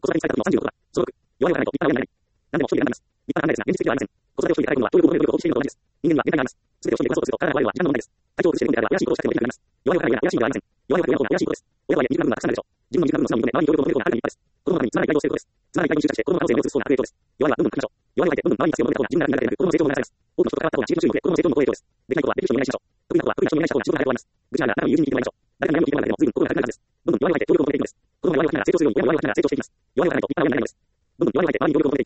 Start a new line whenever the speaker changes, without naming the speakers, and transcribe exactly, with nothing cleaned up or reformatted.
子育てに使い方のさんじゅうろくだ。所得。弱いを払わないと立派な親になれない。何でも一人で選んでいます。立派な考えですが、現実的ではありません。子育てを一人で抱えるのは、協力を求める努力をしているのと同じです。人間には限界があります。すべてを一人でこなそうとすると、体が壊れるのは時間の問題です。体調を崩しているのであれば、怪しいことをしたってもいいとなります。弱いを払うのは怪しいのではありません。弱いを払うのは怪しいことです。親とはいえ、未熟な部分がたくさんあるでしょう。自分の未熟な部分を素直に認め、周りに協力を求めることがあるのが立派です。子供のためにつまらない代表をすることです。つまらない代表に執着して、子供の可能性を持つそうな悪影響です。弱いはどんどん書きましょう。弱いを書いて、どんどん周りに助けを求めた方が自分が楽になるだけでなく、子供の成長を促されます。多くの人と関わった方が仕事中に向け、子供の成長にも好影響です。できないことはできる人にお願いしましょう。得意なことは得意な人にお願いした方が仕事が早く終わります。愚痴なら仲のいい友人に聞いてもらいましょう。誰かに何を聞いてもらうだけでも随分心が楽になるはずです。どんどん弱いを書いて協力を求めていくのです。子供が弱いを書きながら成長するように、親も弱いを書きながら成長していきます。弱いを書かないと立派な親になれないのです。どんどん弱いを書いて周りに協力を求めて